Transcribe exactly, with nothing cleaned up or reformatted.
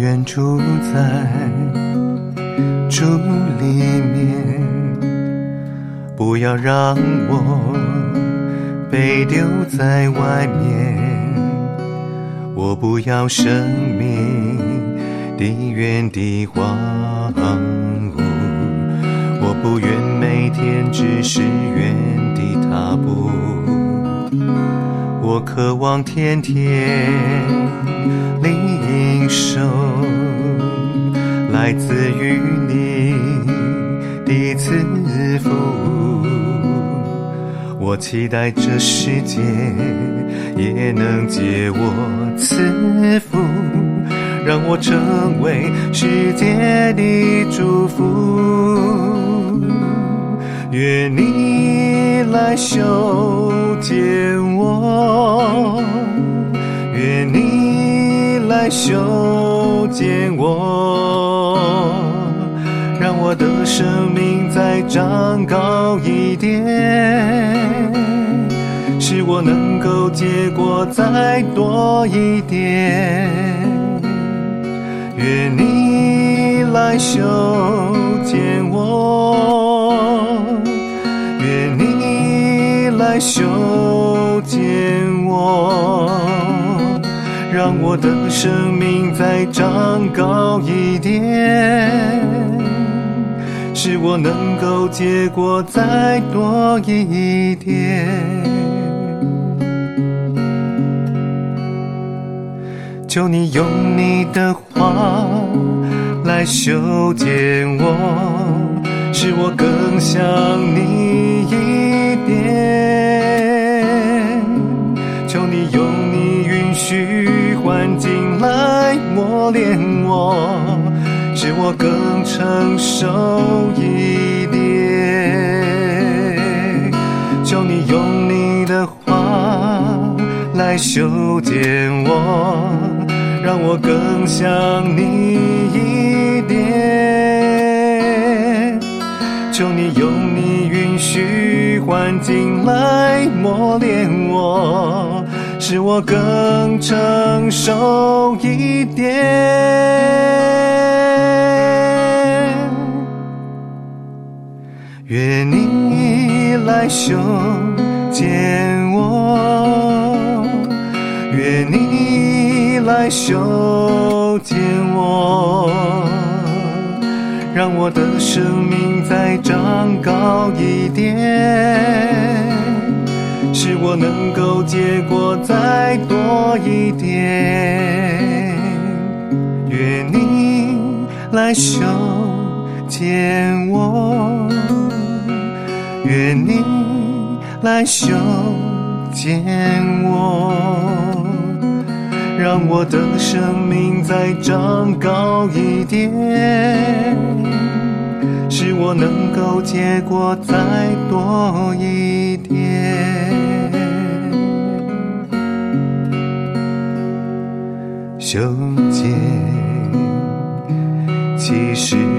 愿住在主里面，不要让我被丢在外面，我不要生命的原地荒芜，我不愿每天只是原地踏步，我渴望天天领受来自于你的赐福，我期待这世界也能借我赐福，让我成为世界的祝福。愿你来修剪我，愿你来修剪我，让我的生命再长高一点，使我能够结果再多一点。愿你来修剪我，愿你来修剪我，让我的生命再长高一点，使我能够结果再多一点。求你用你的话来修剪我，使我更像你一点。求你用你允许环境来磨练我，使我更成熟一点。求你用你的话来修剪我，让我更像你一点。求你用你允许环境来磨练我，使我更成熟一点。愿你来修剪我，愿你来修剪我，让我的生命再长高一点，使我能够结果再多一点。愿你来修剪我，愿你来修剪我，让我的生命再长高一点，使我能够结果再多一点。修剪其实